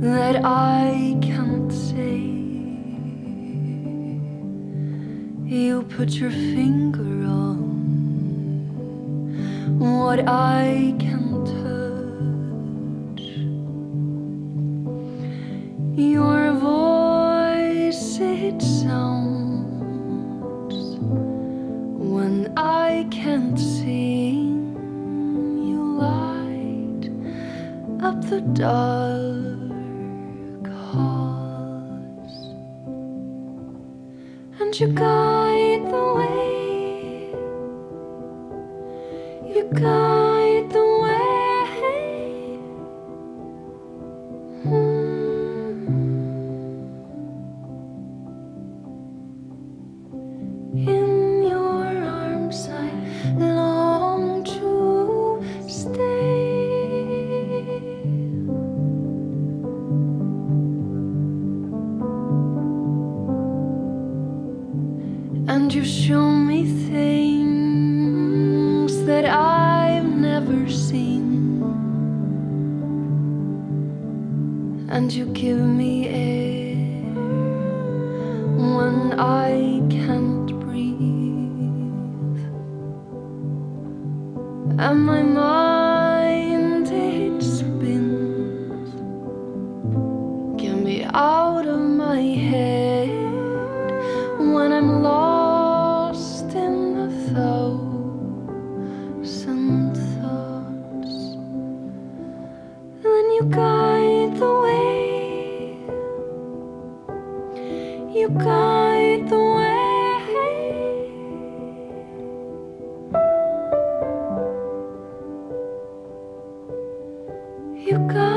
that I can't say. You put your finger on what I can't touch. Your voice, it sounds when I can't sing. You light up the dark halls, and you guide the way. You guide the way. In your arms I long to stay, and you show me things that I've never seen, and you give me air when I can't breathe, and my mind, it spins. Get me out of my head when I'm lost in a thousand thoughts. Then you guide the way. You guide the way. You guide